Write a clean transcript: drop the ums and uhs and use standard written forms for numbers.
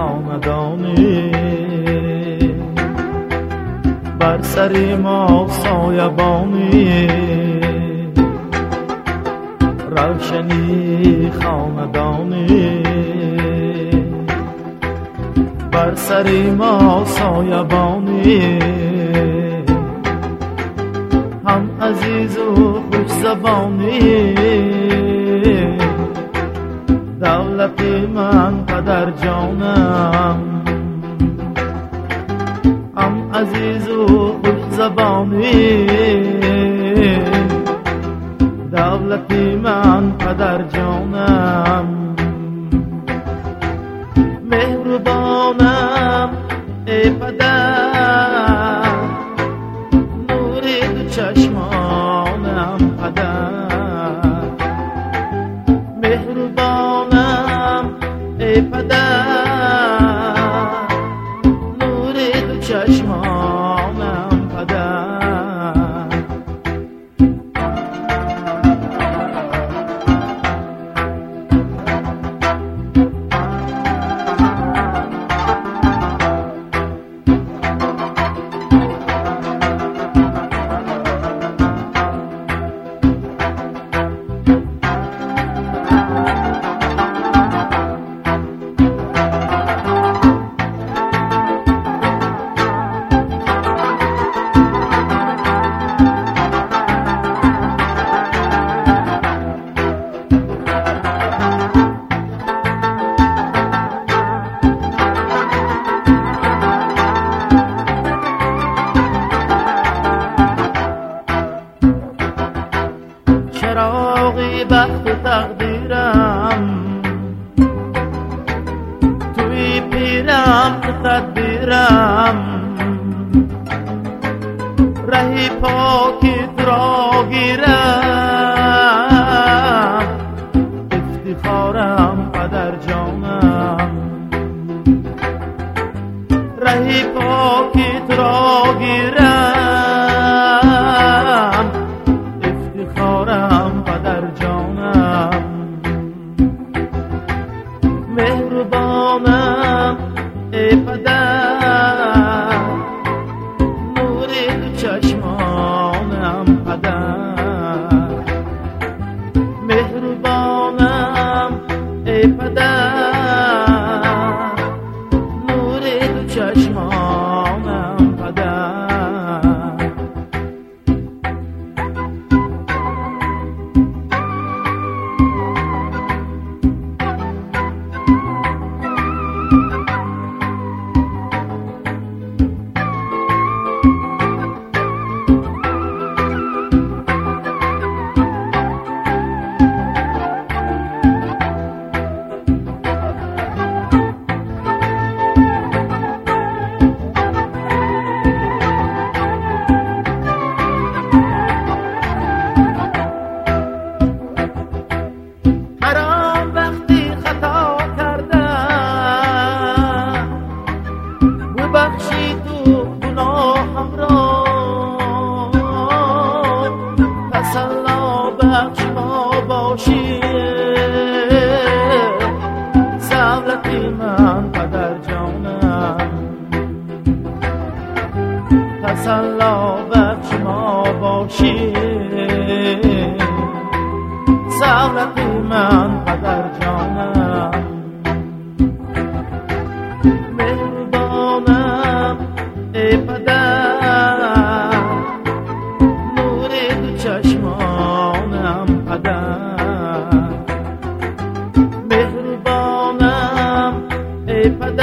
خاندانی بر سر ما سایبانی روشنی خاندانی بر سر ما سایبانی هم عزیز و خوش زبانی دولت من پدر جانم هم عزیز و خوش زبانی دولت من پدر جانم مهربانم ای پدر نور دو چشمانم پدر مهربانم ای پدر نور دو چشمانم پدر چراغی بخت تقدیرم توی پیرم تدبیرم رهی پاکت را گیرم افتخارم پدر جانم رهی پاکت را گیرم افتخارم پدر جانم مهربانم ای پدر نور دو چشمانم پدر مهربانم ای پدر نور دو چشمانم پدر بخشی تو گناهم را تسلا بخش ما باشی سولت من پدر جانم تسلا بخش ما باشی سولت من پدر جانم ای پدر نور دو چشمانم پدر مهربانم ای پدر